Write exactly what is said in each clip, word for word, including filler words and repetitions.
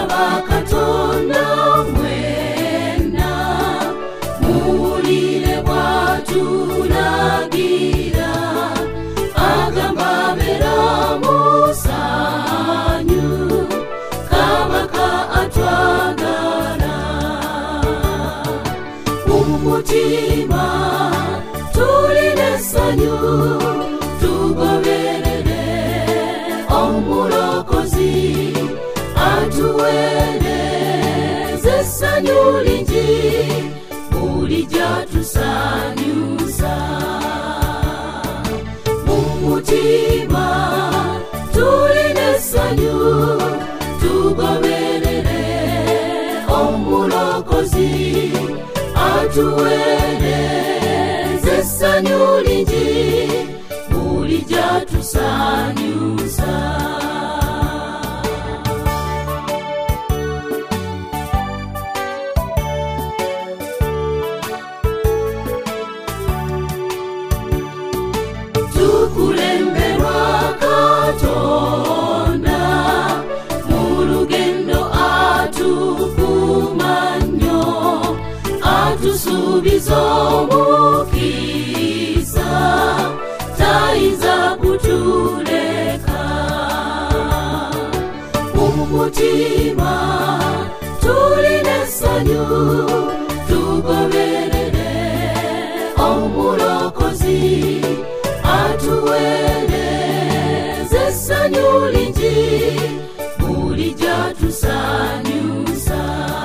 Katonda mwena muwulire bw'atulagira agamba beera mu ssanyu Kabaka atwagala mu mutima tulina essanyu tugoberere omulokozi atuweereza essanyu lingi bulijjo atusanyusa mu mutima tulina essanyu tugoberere omulokozi atuweereza essanyu lingi bulijjo atusanyusa. Tukulemberwa Katonda mu lugendo atukuuma nnyo atusuubiza omukisa tayinza kutuleka mu mutima tulina essanyu tugoberere omulokozi atuweereza essanyu lingi bulijjo atusanyusa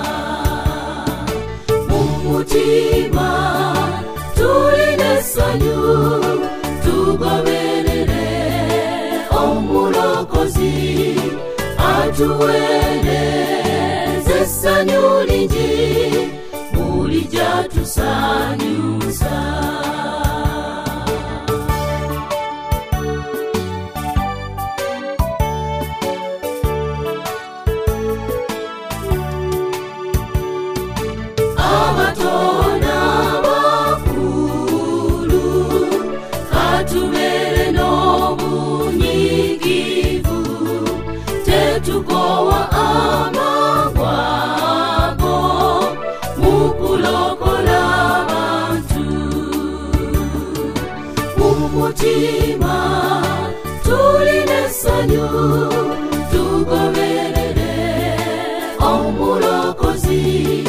mu mutima tulina essanyu tugoberere omulokozi atuweereza essanyu lingi bulijjo atusanyusa. Abatono abakulu katubeere n'obunyiikivu tetukowa amagwago mu kulokola abantu mu mutima tulina essanyu tugoberere omulokozi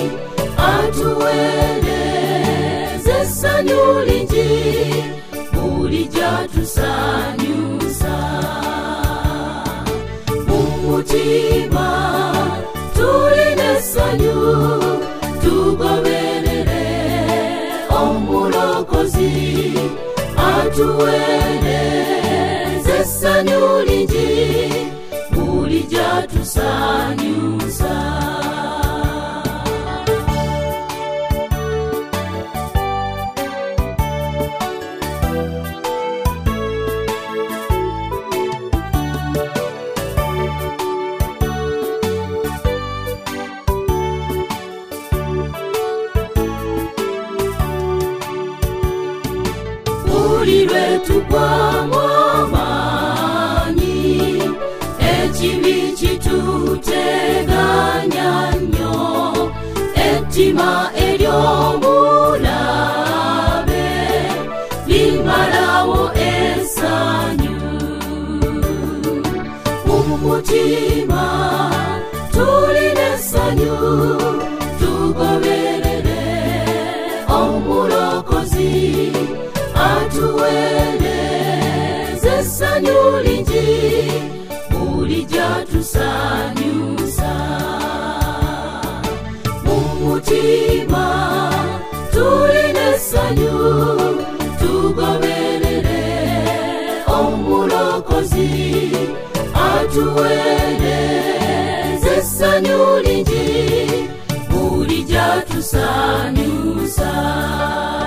atuweereza essanyu lingi bulijjo atusanyusa mu mutima tulina essanyu tugoberere omulokozi atuweereza essanyu lingi bulijjo atusanyusa. Buli lwe tugwamu amaanyi ekibi kituteganya nnyo ettima ery'omulabe limalawo essanyu mu mutima tulina essanyu tugoberere omulokozi atuweereza essanyu lingi bulijjo atusanyusa mu mutima tulina essanyu tugoberere omulokozi atuweereza essanyu lingi bulijjo atusanyusa.